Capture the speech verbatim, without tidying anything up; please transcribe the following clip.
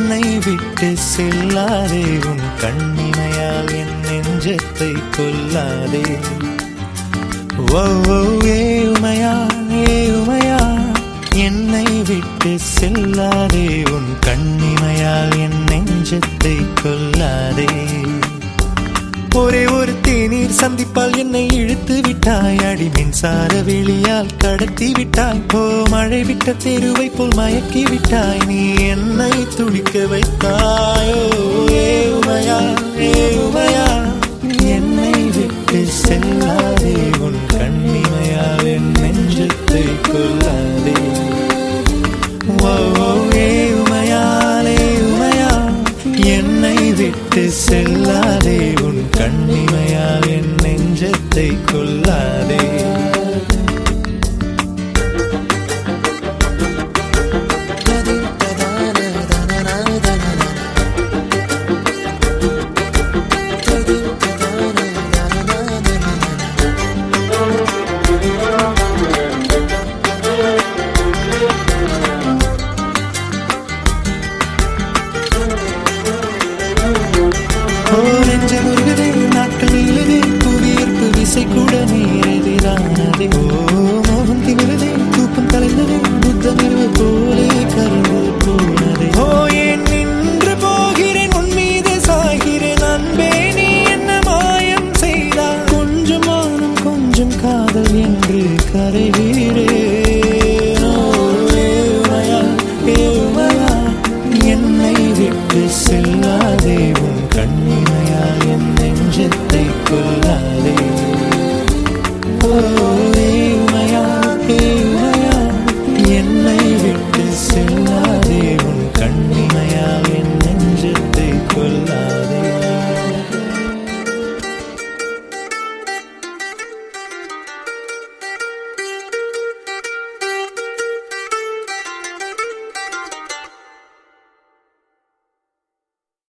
என்னை விட்டு செல்லாதே, உன் கண்ணிமையால் என் நெஞ்சத்தை கொல்லாதே. ஓ ஏ உமையா, ஏ உமையா, என்னை விட்டு செல்லாதே, உன் கண்ணிமையால் என் நெஞ்சத்தை கொல்லாதே. ஒரே ஒரு தேநீர் சந்திப்பால் என்னை இழுத்து விட்டாய், அடி மின்சார வெளியால் கடத்தி விட்டாய். ஓ மழை விட்ட தெருவை போல் மயக்கி விட்டாய், நீ என்னை துடிக்க வைத்தாய்.